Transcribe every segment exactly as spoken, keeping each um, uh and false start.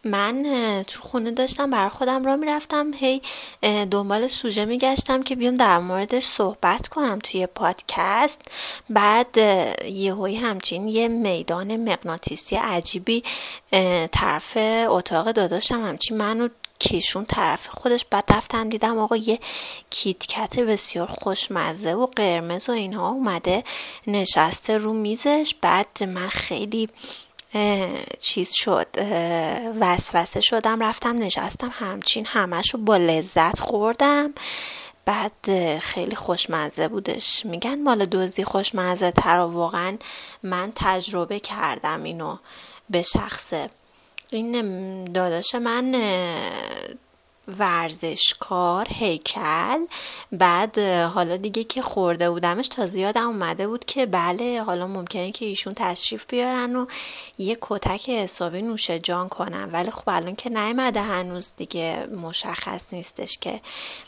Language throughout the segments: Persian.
من اه، تو خونه داشتم برای خودم را میرفتم هی اه، دنبال سوژه میگشتم که بیام در موردش صحبت کنم توی پادکست. بعد اه، یهویی همچین یه میدان مغناطیسی عجیبی اه، طرف اتاق داداشم همچین منو کشون طرف خودش. بعد رفتم دیدم آقا یه کیتکت بسیار خوشمزه و قرمز و اینها اومده نشسته رو میزش. بعد من خیلی اه، چیز شد، اه، وسوسه شدم رفتم نشستم همچین همشو با لذت خوردم. بعد اه، خیلی خوشمزه بودش. میگن مال دزدی خوشمزه تر و واقعا من تجربه کردم اینو به شخصه. این ام، داداش من اه، ورزشکار هیکل. بعد اه، حالا دیگه که خورده بودمش تازه یادم اومده بود که بله حالا ممکنه که ایشون تشریف بیارن و یه کتک حسابی نوش جان کنن، ولی خب الان که نیومده هنوز دیگه مشخص نیستش که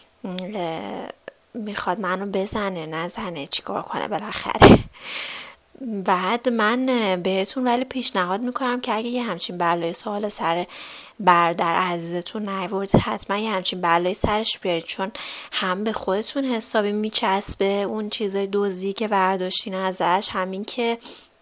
اه، میخواد منو بزنه نزنه چیکار کنه بالاخره. بعد من بهتون ولی پیشنهاد میکنم که اگه یه همچین بلایی سوال سر برادر عزیزتون نیورد حتما یه همچین بلایی سرش بیارید، چون هم به خودتون حسابی میچسبه اون چیزای دزدی که برداشتین ازش، همین که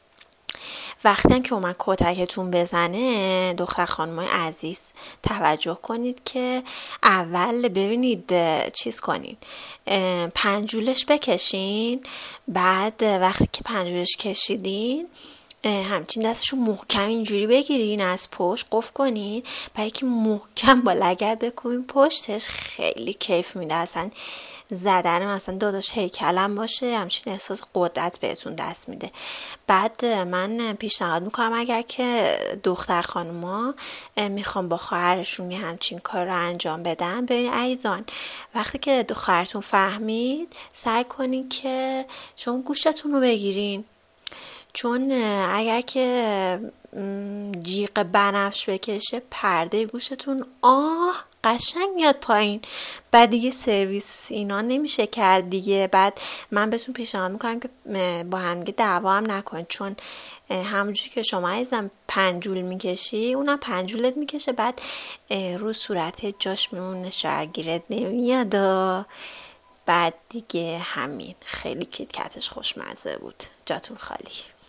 وقتی که اومد کتکتون بزنه دختر خانمای عزیز توجه کنید که اول ببینید اه، چیز کنین، اه، پنجولش بکشین. بعد اه، وقتی که پنجولش کشیدین اه، همچین دستشو محکم اینجوری بگیرین از پشت قفل کنین، برای که محکم با لگد بکنین پشتش. خیلی کیف میده اصلا زدن مثلا داداش هیکلم باشه همچین احساس قدرت بهتون دست میده. بعد من پیشنهاد میکنم اگر که دختر خانوما میخوام با خواهرشون یه همچین کار رو انجام بدن، ببین عزیزان وقتی که خواهرتون فهمید سعی کنین که شما گوشتون رو بگیرین، چون اگر که م، جیغ بنفش بکشه پرده گوشتون آه قشنگ میاد پایین. بعد دیگه سرویس اینا نمیشه کرد دیگه. بعد من بهتون پیشنهاد میکنم که م، با هم دیگه دعوا هم نکنید، چون اه، همونجوری که شما عزیزم پنجول میکشی اونم پنجولت میکشه، بعد اه، رو صورتت جاش میمونه شرگیرت نمیاد و بعد دیگه همین. خیلی کیت کتش خوشمزه بود، جاتون خالی.